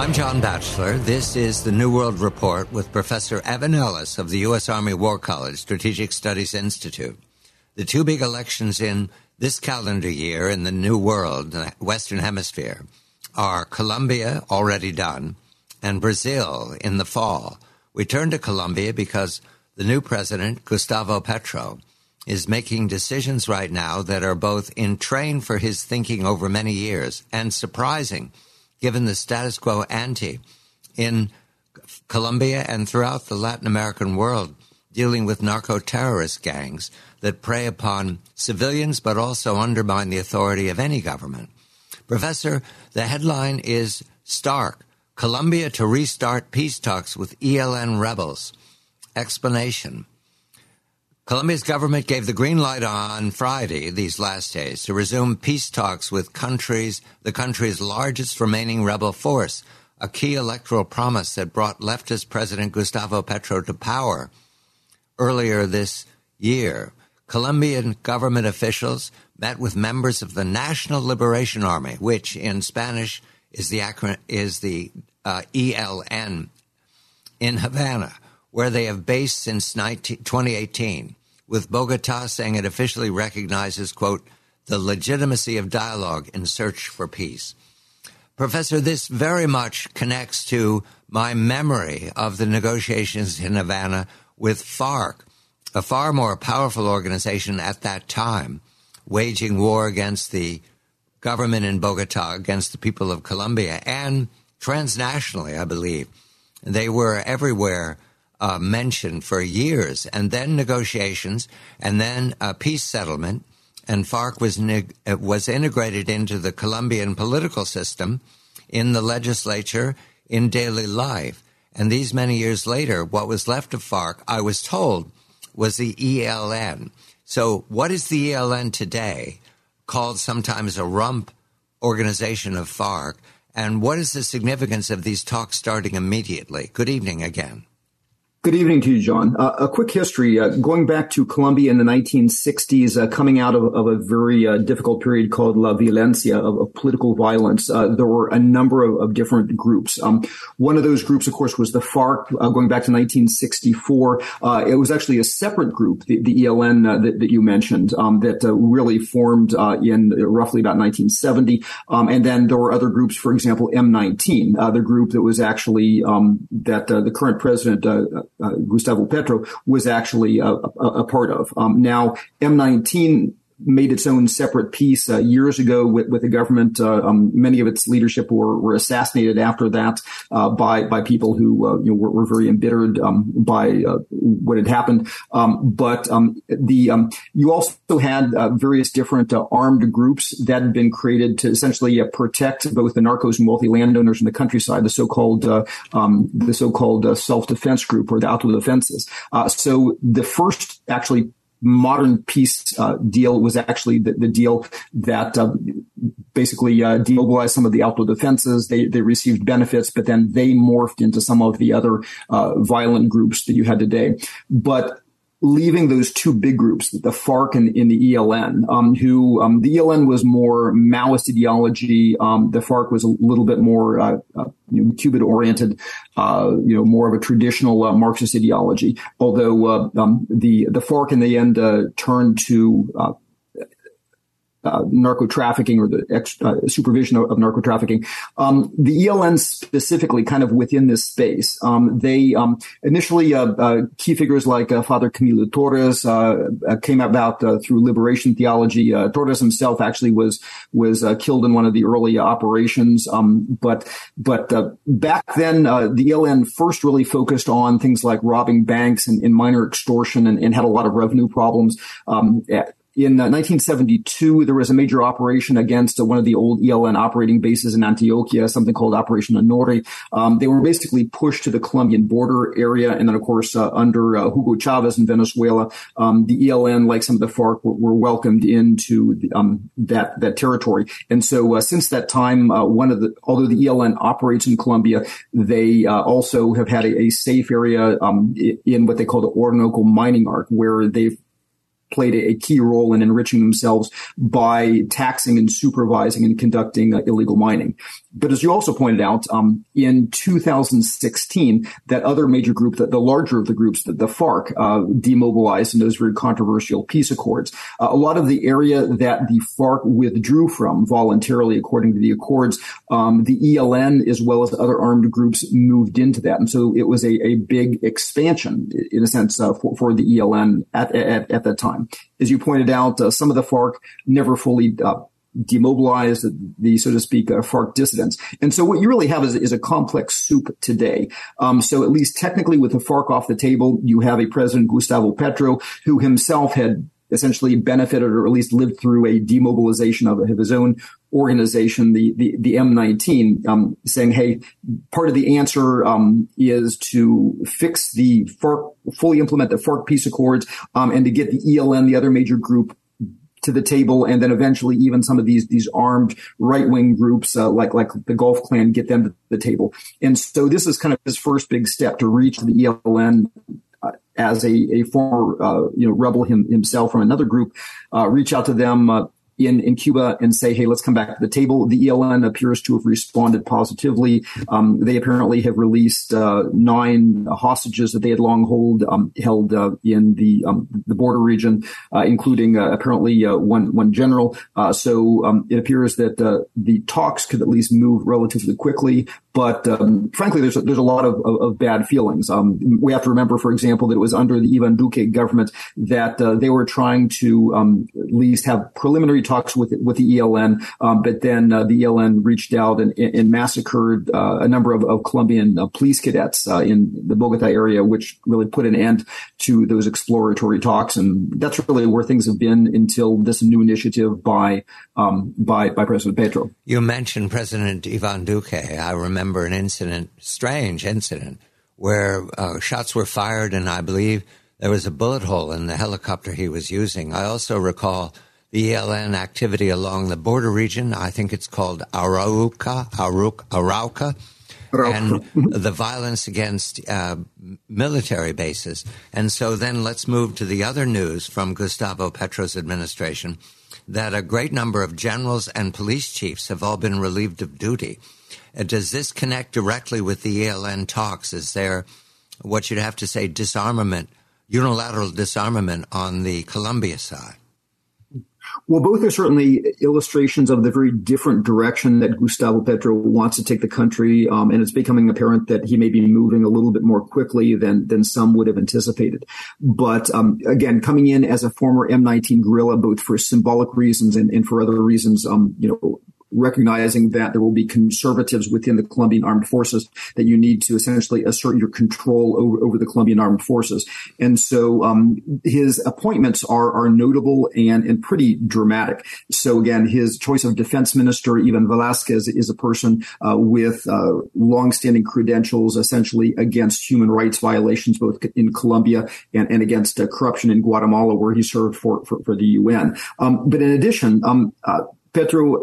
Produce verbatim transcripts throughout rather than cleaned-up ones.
I'm John Batchelor. This is the New World Report with Professor Evan Ellis of the U S. Army War College Strategic Studies Institute. The two big elections in this calendar year in the New World, the Western Hemisphere, are Colombia, already done, and Brazil in the fall. We turn to Colombia because the new president, Gustavo Petro, is making decisions right now that are both in train for his thinking over many years and surprising, given the status quo ante in Colombia and throughout the Latin American world, dealing with narco-terrorist gangs that prey upon civilians but also undermine the authority of any government. Professor, the headline is stark. Colombia to restart peace talks with E L N rebels. Explanation. Colombia's government gave the green light on Friday, these last days, to resume peace talks with countries, the country's largest remaining rebel force, a key electoral promise that brought leftist President Gustavo Petro to power earlier this year. Colombian government officials met with members of the National Liberation Army, which in Spanish is the acronym, is the uh, E L N, in Havana, where they have based since twenty eighteen. With Bogota saying it officially recognizes, quote, the legitimacy of dialogue in search for peace. Professor, this very much connects to my memory of the negotiations in Havana with FARC, a far more powerful organization at that time, waging war against the government in Bogota, against the people of Colombia, and transnationally, I believe. They were everywhere Uh, mentioned for years, and then negotiations, and then a peace settlement, and FARC was neg- was integrated into the Colombian political system, in the legislature, in daily life. And these many years later, what was left of FARC, I was told, was the E L N. So what is the E L N today, called sometimes a rump organization of FARC, and what is the significance of these talks starting immediately? Good evening again. Good evening to you, John. Uh, a quick history, uh, going back to Colombia in the nineteen sixties, uh, coming out of, of a very uh, difficult period called La Violencia, of, of political violence. Uh, there were a number of, of different groups. Um, one of those groups, of course, was the FARC, uh, going back to nineteen sixty-four. Uh, it was actually a separate group, the, the E L N uh, that, that you mentioned, um, that uh, really formed uh, in roughly about nineteen seventy. Um, and then there were other groups, for example, M nineteen, uh, the group that was actually um, that uh, the current president, uh, Uh, Gustavo Petro, was actually uh, a, a part of. Um, now, M nineteen made its own separate piece uh, years ago with, with the government. Uh, um, many of its leadership were, were assassinated after that uh, by by people who uh, you know, were, were very embittered um, by uh, what had happened. Um, but um, the um, you also had uh, various different uh, armed groups that had been created to essentially uh, protect both the narcos and wealthy landowners in the countryside, the so-called uh, um, the so-called uh, self-defense group, or the autodefensas. Uh, so the first actually modern peace uh, deal was actually the, the deal that uh, basically uh, demobilized some of the autodefensas. They they received benefits, but then they morphed into some of the other uh, violent groups that you had today. But leaving those two big groups, the FARC and, and the E L N, um, who um, the E L N was more Maoist ideology. Um, the FARC was a little bit more uh, uh, you know, Cuban-oriented, uh, you know, more of a traditional uh, Marxist ideology. Although uh, um, the the FARC in the end uh, turned to uh, Uh, narco trafficking, or the ex, uh, supervision of, of narco trafficking. Um, the E L N specifically, kind of within this space, um, they um, initially uh, uh, key figures like uh, Father Camilo Torres uh, uh, came about uh, through liberation theology. Uh, Torres himself actually was was uh, killed in one of the early operations. Um, but but uh, back then, uh, the E L N first really focused on things like robbing banks and, and minor extortion, and, and had a lot of revenue problems. Um, In uh, nineteen seventy-two, there was a major operation against uh, one of the old E L N operating bases in Antioquia, something called Operation Anori. Um, they were basically pushed to the Colombian border area. And then, of course, uh, under uh, Hugo Chavez in Venezuela, um, the E L N, like some of the FARC, were, were welcomed into the, um, that, that territory. And so uh, since that time, uh, one of the, although the E L N operates in Colombia, they uh, also have had a, a safe area um, in what they call the Orinoco mining arc, where they've played a key role in enriching themselves by taxing and supervising and conducting uh, illegal mining. But as you also pointed out, um, in two thousand sixteen, that other major group, the, the larger of the groups, the, the FARC, uh, demobilized in those very controversial peace accords. Uh, a lot of the area that the FARC withdrew from voluntarily, according to the accords, um, the E L N as well as other armed groups moved into that. And so it was a, a big expansion, in a sense, uh, for, for the E L N at, at, at that time. As you pointed out, uh, some of the FARC never fully uh, demobilize the, so to speak, uh, FARC dissidents. And so what you really have is, is a complex soup today. Um, so at least technically with the FARC off the table, you have a President Gustavo Petro who himself had essentially benefited or at least lived through a demobilization of, of his own organization, the, the, the M nineteen, um, saying, hey, part of the answer, um, is to fix the FARC, fully implement the FARC peace accords, um, and to get the E L N, the other major group, to the table, and then eventually even some of these these armed right-wing groups uh, like like the Gulf Clan, get them to the table. And so this is kind of his first big step to reach the E L N uh, as a, a former uh, you know rebel him, himself from another group, uh, reach out to them uh, in in Cuba and say, hey, let's come back to the table. The E L N appears to have responded positively. Um, they apparently have released uh, nine hostages that they had long hold, um, held uh, in the um, the border region, uh, including uh, apparently uh, one one general. Uh, so um, it appears that uh, the talks could at least move relatively quickly. But um, frankly, there's a, there's a lot of, of, of bad feelings. Um, we have to remember, for example, that it was under the Ivan Duque government that uh, they were trying to um, at least have preliminary talks with with the E L N, um, but then uh, the E L N reached out and, and massacred uh, a number of, of Colombian uh, police cadets uh, in the Bogota area, which really put an end to those exploratory talks. And that's really where things have been until this new initiative by um, by by President Petro. You mentioned President Ivan Duque. I remember. remember an incident, strange incident, where uh, shots were fired, and I believe there was a bullet hole in the helicopter he was using. I also recall the E L N activity along the border region. I think it's called Arauca, Arauca, Arauca, and the violence against uh, military bases. And so then let's move to the other news from Gustavo Petro's administration, that a great number of generals and police chiefs have all been relieved of duty. Uh, does this connect directly with the E L N talks? Is there what you'd have to say disarmament, unilateral disarmament on the Colombia side? Well, both are certainly illustrations of the very different direction that Gustavo Petro wants to take the country, um, and it's becoming apparent that he may be moving a little bit more quickly than than some would have anticipated. But um, again, coming in as a former M nineteen guerrilla, both for symbolic reasons and, and for other reasons, um, you know, recognizing that there will be conservatives within the Colombian armed forces, that you need to essentially assert your control over, over the Colombian armed forces. And so um, his appointments are are notable and, and pretty dramatic. So again, his choice of defense minister, Ivan Velasquez, is a person uh, with uh, longstanding credentials essentially against human rights violations, both in Colombia and, and against uh, corruption in Guatemala, where he served for, for, for the U N. Um, but in addition, um, uh, Petro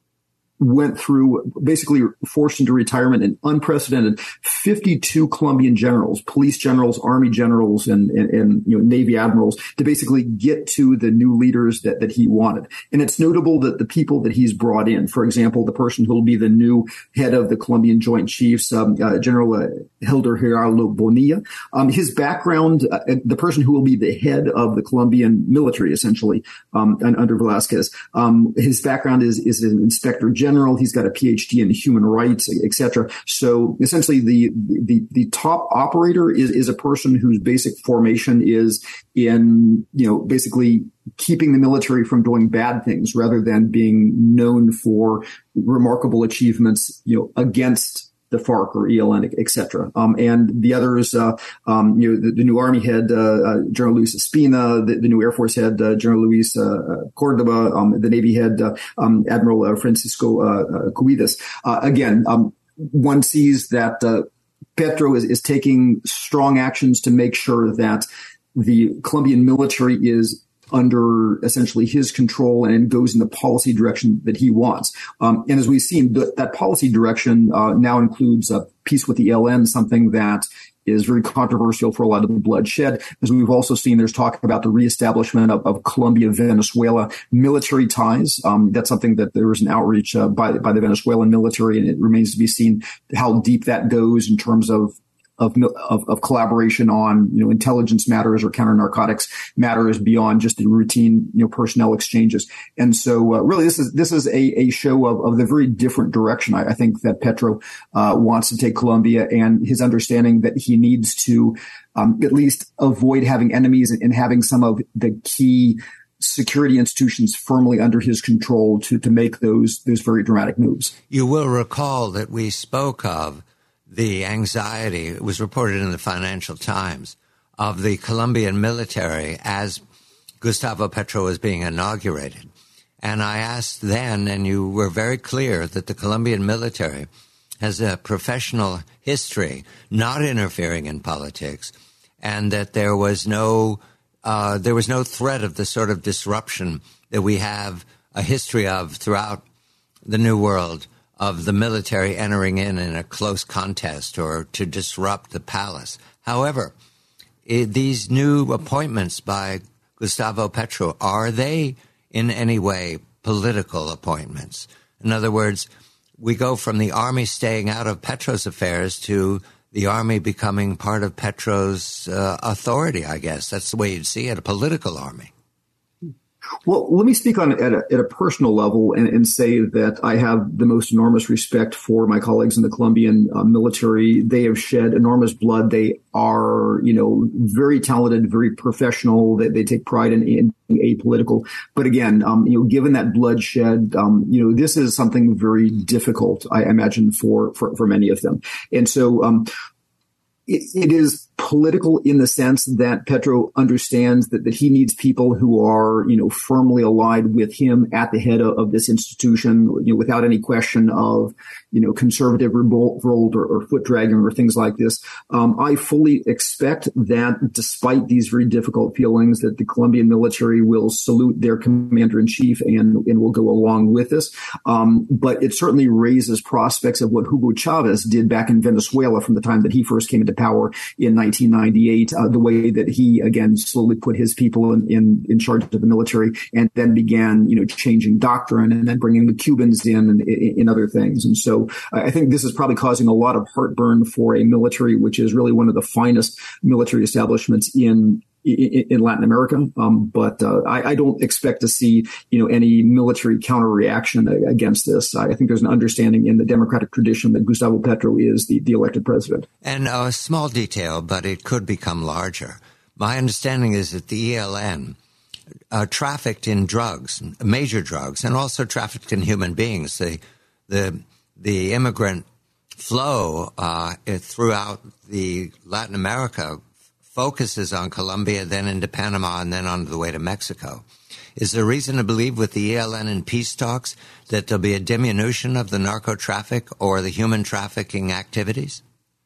went through, basically forced into retirement, an unprecedented fifty-two Colombian generals, police generals, army generals, and, and, and you know, Navy admirals to basically get to the new leaders that, that he wanted. And it's notable that the people that he's brought in, for example, the person who will be the new head of the Colombian Joint Chiefs, um, uh, General uh, Hilder Gerardo Bonilla, um, his background, uh, the person who will be the head of the Colombian military, essentially, um, under Velasquez, um, his background is, is an inspector general. General. He's got a P H D in human rights, et cetera. So essentially the, the, the top operator is, is a person whose basic formation is in, you know, basically keeping the military from doing bad things rather than being known for remarkable achievements, you know, against the FARC or E L N, et cetera. Um, and the others, uh, um, you know, the, the new Army head, uh, uh, General Luis Espina, the, the new Air Force head, uh, General Luis uh, Cordoba, um, the Navy head, uh, um, Admiral uh, Francisco uh, uh, Cuides. Uh, again, um, one sees that uh, Petro is, is taking strong actions to make sure that the Colombian military is under essentially his control and goes in the policy direction that he wants. Um, and as we've seen, th- that policy direction uh, now includes uh, peace with the E L N, something that is very controversial for a lot of the bloodshed. As we've also seen, there's talk about the reestablishment of, of Colombia-Venezuela military ties. Um, that's something that there was an outreach uh, by, by the Venezuelan military, and it remains to be seen how deep that goes in terms of Of, of, of collaboration on, you know, intelligence matters or counter narcotics matters beyond just the routine, you know, personnel exchanges. And so, uh, really, this is this is a, a show of, of the very different direction I, I think that Petro uh, wants to take Colombia, and his understanding that he needs to um, at least avoid having enemies and, and having some of the key security institutions firmly under his control to to make those those very dramatic moves. You will recall that we spoke of the anxiety, it was reported in the Financial Times, of the Colombian military as Gustavo Petro was being inaugurated. And I asked then, and you were very clear, that the Colombian military has a professional history not interfering in politics, and that there was no uh, there was no threat of the sort of disruption that we have a history of throughout the New World, of the military entering in in a close contest or to disrupt the palace. However, it, these new appointments by Gustavo Petro, are they in any way political appointments? In other words, we go from the army staying out of Petro's affairs to the army becoming part of Petro's uh, authority, I guess. That's the way you'd see it, a political army. Well, let me speak on it at a, at a personal level and, and say that I have the most enormous respect for my colleagues in the Colombian uh, military. They have shed enormous blood. They are, you know, very talented, very professional. They, they take pride in, in being apolitical. But again, um, you know, given that bloodshed, um, you know, this is something very difficult, I imagine, for, for, for many of them. And so, um, it, it is political in the sense that Petro understands that, that he needs people who are, you know, firmly allied with him at the head of, of this institution, you know, without any question of, you know, conservative revolt or, or foot dragging or things like this. Um, I fully expect that despite these very difficult feelings that the Colombian military will salute their commander in chief and, and will go along with this. Um, but it certainly raises prospects of what Hugo Chavez did back in Venezuela from the time that he first came into power in nineteen ninety-eight, uh, the way that he, again, slowly put his people in, in, in charge of the military and then began, you know, changing doctrine and then bringing the Cubans in and in other things. And so I think this is probably causing a lot of heartburn for a military, which is really one of the finest military establishments in in Latin America. Um, but uh, I, I don't expect to see, you know, any military counter reaction against this. I think there's an understanding in the democratic tradition that Gustavo Petro is the, the elected president. And a small detail, but it could become larger. My understanding is that the E L N uh, trafficked in drugs, major drugs, and also trafficked in human beings. The the the immigrant flow uh, throughout the Latin America focuses on Colombia, then into Panama, and then on the way to Mexico. Is there reason to believe with the E L N in peace talks that there'll be a diminution of the narco traffic or the human trafficking activities?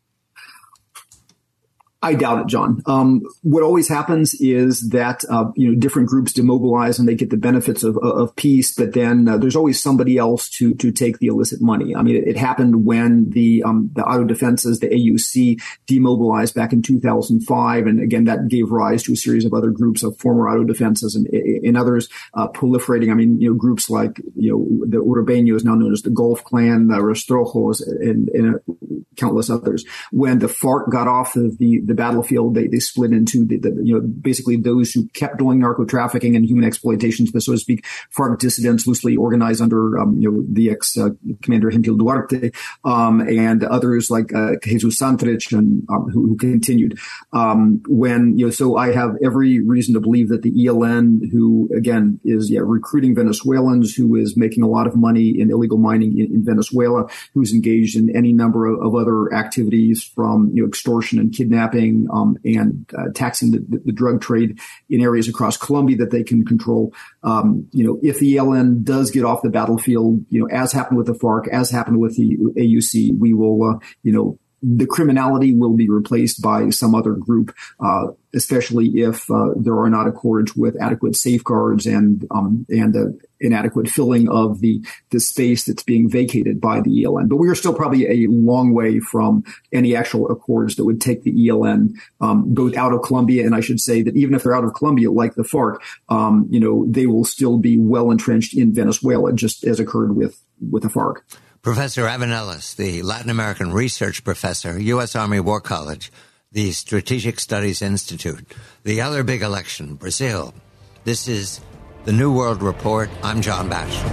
I doubt it, John. Um, what always happens is that, uh, you know, different groups demobilize and they get the benefits of, of peace, but then uh, there's always somebody else to, to take the illicit money. I mean, it, it happened when the, um, the auto defenses, the A U C, demobilized back in two thousand five. And again, that gave rise to a series of other groups of former auto defenses and, and others, uh, proliferating. I mean, you know, groups like, you know, the Urbeños, now known as the Gulf Clan, the Rastrojos, and, and uh, countless others. When the FARC got off of the, the battlefield, they, they split into the, the, you know, basically those who kept doing narco trafficking and human exploitation, so to speak, FARC dissidents loosely organized under, um, you know, the ex uh, commander Gentil Duarte, um, and others like, uh, Jesus Santrich and, um, who, who continued. Um, when, you know, so I have every reason to believe that the E L N, who again is, yeah, recruiting Venezuelans, who is making a lot of money in illegal mining in, in Venezuela, who's engaged in any number of, of other activities from, you know, extortion and kidnapping, Um, and uh, taxing the, the drug trade in areas across Colombia that they can control. Um, you know, if the E L N does get off the battlefield, you know, as happened with the FARC, as happened with the A U C, we will, uh, you know, the criminality will be replaced by some other group, uh, especially if uh, there are not accords with adequate safeguards and um, and uh, inadequate filling of the the space that's being vacated by the E L N. But we are still probably a long way from any actual accords that would take the E L N um, both out of Colombia, and I should say that even if they're out of Colombia, like the FARC, um, you know, they will still be well entrenched in Venezuela, just as occurred with with the FARC. Professor Evan Ellis, the Latin American Research Professor, U S. Army War College, the Strategic Studies Institute. The other big election, Brazil. This is the New World Report. I'm John Batchelor.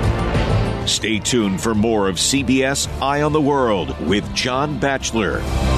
Stay tuned for more of C B S Eye on the World with John Batchelor.